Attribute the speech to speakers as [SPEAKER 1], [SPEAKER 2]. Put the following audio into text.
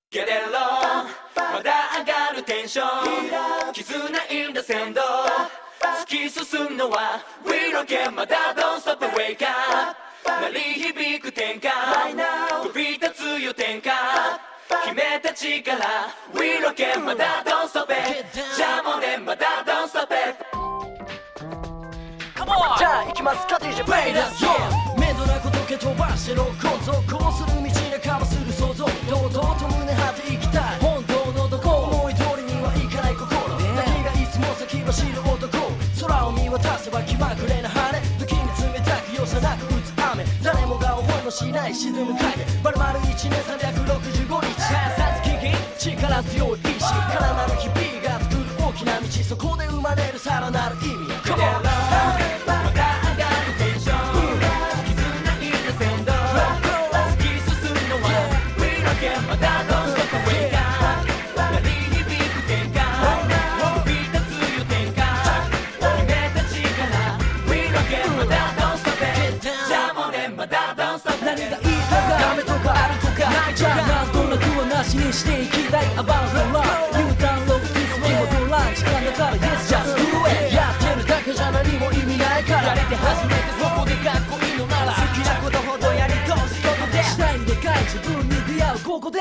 [SPEAKER 1] ゲレロまだ上がるテンション絆インダ鮮度突き進むのは We don't care まだ Don't stop and wake up 鳴り響く天下飛び立つよ天下決めた力 We don't care まだ Don't stop it じゃあもうねまだ Don't stop it
[SPEAKER 2] じゃあ行きますか DJ プレイです。面倒なこと蹴飛ばしての構造こうする道半ばする想像堂々と胸張っていきたい本当のどこ思い通りにはいかない心何がいつも先走る男空を見渡せば気まぐれな晴れ時に冷たく容赦なく打つ雨誰もが思いもしない沈む影丸々1年365日さつきき力強い意志からなる日々が作る大きな道そこで生まれるさらなる意味何がいいとかダメとかないじゃあなんとなくはなしにしていきたい About the love